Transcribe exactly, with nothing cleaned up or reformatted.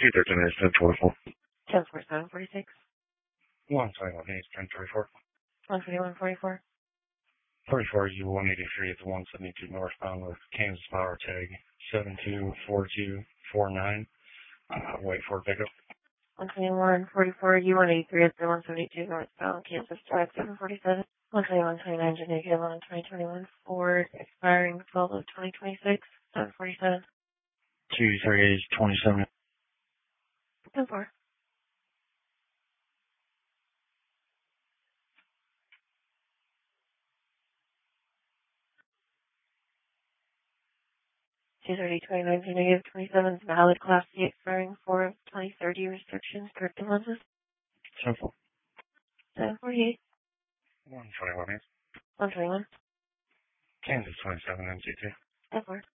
two thirteen is ten twenty-four. ten forty-seven forty-six. one twenty-one is ten thirty-four. one twenty-one forty-four. forty-four is one eighty-three at the one seventy-two northbound with Kansas Power tag seven two four two four nine. Uh, wait for pickup. one twenty-one forty-four U one eighty-three at the one seventy-two northbound Kansas drive seven forty-seven. one twenty-one twenty-nine Jamaica eleven twenty twenty-one Ford expiring twelve of twenty twenty-six. seven forty-seven. two thirty-eight is twenty-seven. ten four. two thirty twenty-nine negative twenty-seven valid class C expiring four of twenty thirty restrictions correcting lenses. Simple. seven forty-eight. one twenty-one is. one twenty-one. Kansas twenty-seven M C two. ten four.